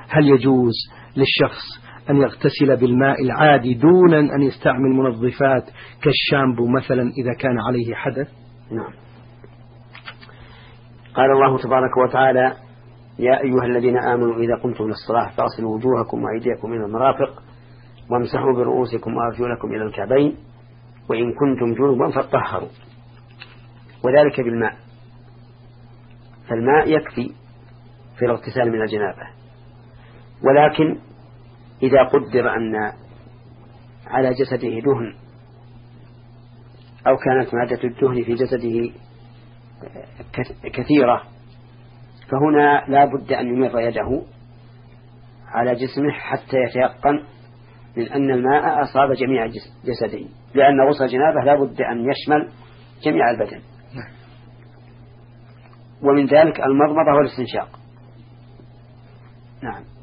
هل يجوز للشخص أن يغتسل بالماء العادي دون أن يستعمل منظفات كالشامبو مثلا إذا كان عليه حدث؟ نعم. قال الله تبارك وتعالى: يا أيها الذين آمنوا إذا قمتم للصلاة فاغسلوا وجوهكم وأيديكم إلى المرافق وامسحوا برؤوسكم وأرجلكم إلى الكعبين وإن كنتم جنبا فاطهروا، وذلك بالماء. فالماء يكفي في الاغتسال من الجنابة، ولكن إذا قدر أن على جسده دهن أو كانت مادة الدهن في جسده كثيرة، فهنا لا بد أن يمر يده على جسمه حتى يتيقن من أن الماء أصاب جميع جسده، لأن غسل الجنابة لا بد أن يشمل جميع البدن. ومن ذلك المضمضة والاستنشاق. نعم.